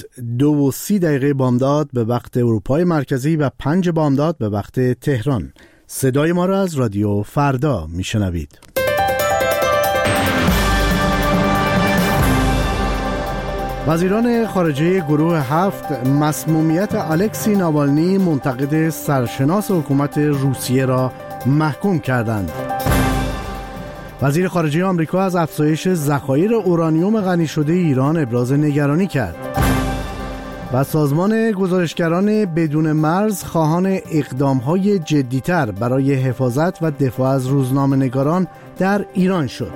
2:30 بامداد به وقت اروپای مرکزی و 5 بامداد به وقت تهران. صدای ما را از رادیو فردا میشنوید. وزیران خارجه گروه 7 مسمومیت الکسی ناوالنی منتقد سرشناس حکومت روسیه را محکوم کردند. وزیر خارجه آمریکا از افزایش ذخایر اورانیوم غنی شده ایران ابراز نگرانی کرد. و سازمان گزارشگران بدون مرز خواهان اقدام‌های جدی‌تر برای حفاظت و دفاع از روزنامه‌نگاران در ایران شد.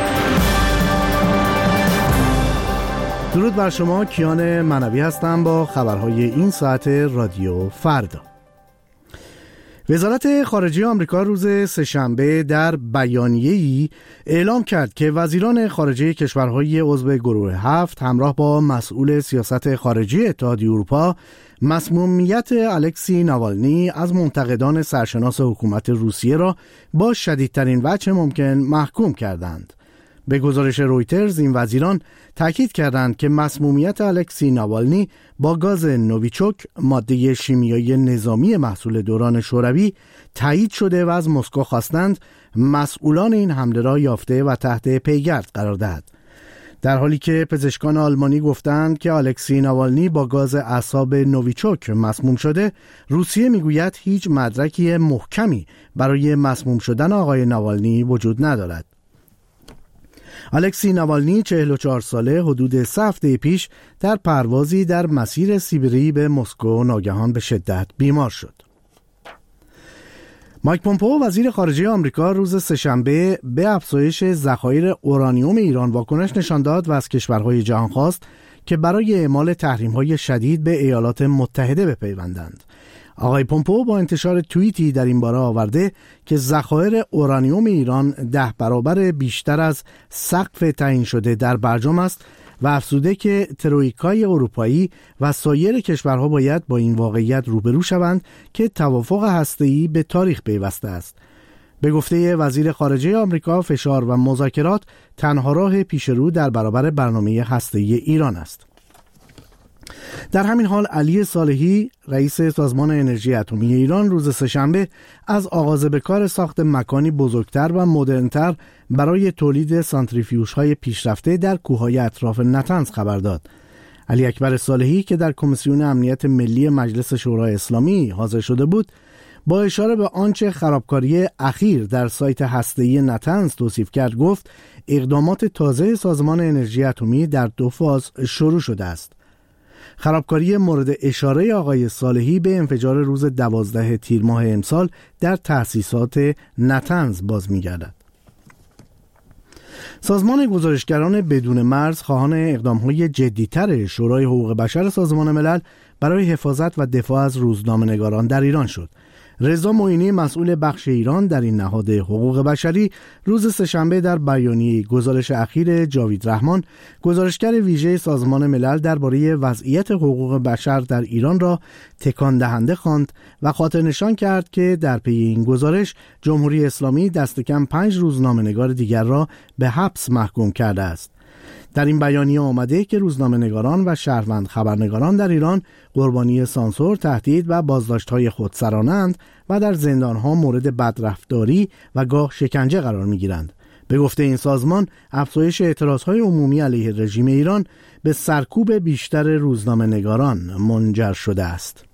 درود بر شما، کیان منوی هستم با خبرهای این ساعت رادیو فردا. وزارت خارجه آمریکا روز سه‌شنبه در بیانیه‌ای اعلام کرد که وزیران خارجه کشورهای عضو گروه 7 همراه با مسئول سیاست خارجی اتحادیه اروپا مسمومیت الکسی ناوالنی از منتقدان سرشناس حکومت روسیه را با شدیدترین وجه ممکن محکوم کردند. به گزارش رویترز این وزیران تاکید کردند که مسمومیت الکسی ناوالنی با گاز نوویچوک، ماده شیمیایی نظامی محصول دوران شوروی، تایید شده و از مسکو خواستند مسئولان این حمله را یافته و تحت پیگرد قرار دهد. در حالی که پزشکان آلمانی گفتند که الکسی ناوالنی با گاز اعصاب نوویچوک مسموم شده، روسیه میگوید هیچ مدرکی محکمی برای مسموم شدن آقای ناوالنی وجود ندارد. الکسی ناوالنی 44 ساله حدود 3 هفته پیش در پروازی در مسیر سیبری به مسکو ناگهان به شدت بیمار شد. مایک پومپئو وزیر خارجه آمریکا روز سه‌شنبه به افزایش ذخایر اورانیوم ایران واکنش نشان داد و از کشورهای جهان خواست که برای اعمال تحریم‌های شدید به ایالات متحده بپیوندند. آقای پومپئو با انتشار توییتی در این باره آورده که ذخایر اورانیوم ایران 10 برابر بیشتر از سقف تعیین شده در برجام است و افزوده که ترویکای اروپایی و سایر کشورها باید با این واقعیت روبرو شوند که توافق هسته‌ای به تاریخ پیوسته است. به گفته وزیر خارجه آمریکا، فشار و مذاکرات تنها راه پیشرو در برابر برنامه هسته‌ای ایران است. در همین حال علی صالحی رئیس سازمان انرژی اتمی ایران روز سه‌شنبه از آغاز به کار ساخت مکانی بزرگتر و مدرن‌تر برای تولید سانتریفیوژهای پیشرفته در کوههای اطراف نطنز خبر داد. علی اکبر صالحی که در کمیسیون امنیت ملی مجلس شورای اسلامی حاضر شده بود، با اشاره به آنچه خرابکاری اخیر در سایت هسته‌ای نطنز توصیف کرد، گفت اقدامات تازه سازمان انرژی اتمی در 2 فاز شروع شده است. خرابکاری مورد اشاره آقای صالحی به انفجار روز 12 تیر ماه امسال در تأسیسات نطنز باز می‌گردد. سازمان گزارشگران بدون مرز خواهان اقدام‌های جدی‌تر شورای حقوق بشر سازمان ملل برای حفاظت و دفاع از روزنامه‌نگاران در ایران شد. رضا معینی مسئول بخش ایران در این نهاد حقوق بشری روز سه‌شنبه در بیانیه گزارش اخیر جاوید رحمان، گزارشگر ویژه سازمان ملل درباره وضعیت حقوق بشر در ایران را تکان دهنده خواند و خاطر نشان کرد که در پی این گزارش جمهوری اسلامی دست کم 5 روزنامه‌نگار دیگر را به حبس محکوم کرده است. در این بیانیه آمده که روزنامه‌نگاران و شهروند خبرنگاران در ایران قربانی سانسور، تهدید و بازداشت‌های خودسرانند و در زندان‌ها مورد بدرفتاری و گاه شکنجه قرار می‌گیرند. به گفته این سازمان، افزایش اعتراض‌های عمومی علیه رژیم ایران به سرکوب بیشتر روزنامه‌نگاران منجر شده است.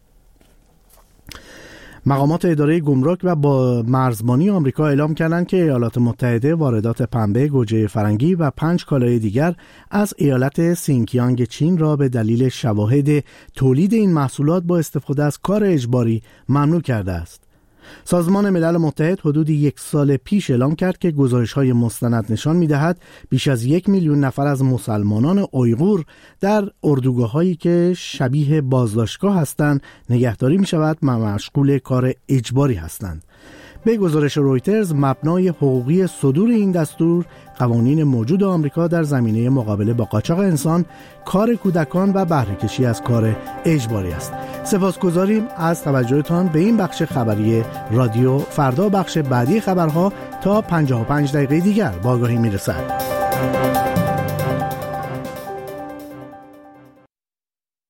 مقامات اداره گمرک و با مرزبانی آمریکا اعلام کردند که ایالات متحده واردات پنبه، گوجه فرنگی و 5 کالای دیگر از ایالت سینکیانگ چین را به دلیل شواهد تولید این محصولات با استفاده از کار اجباری ممنوع کرده است. سازمان ملل متحد حدود 1 سال پیش اعلام کرد که گزارش‌های مستند نشان می‌دهد بیش از 1 میلیون نفر از مسلمانان اویغور در اردوگاه‌هایی که شبیه بازداشتگاه هستند نگهداری می‌شود و مشغول کار اجباری هستند. به گزارش رویترز، مبنای حقوقی صدور این دستور قوانین موجود آمریکا در زمینه مقابله با قاچاق انسان، کار کودکان و بهره‌کشی از کار اجباری است. سپاسگزاریم از توجهتان به این بخش خبری رادیو فردا. بخش بعدی خبرها تا 55 دقیقه دیگر با آگاهی میرسد.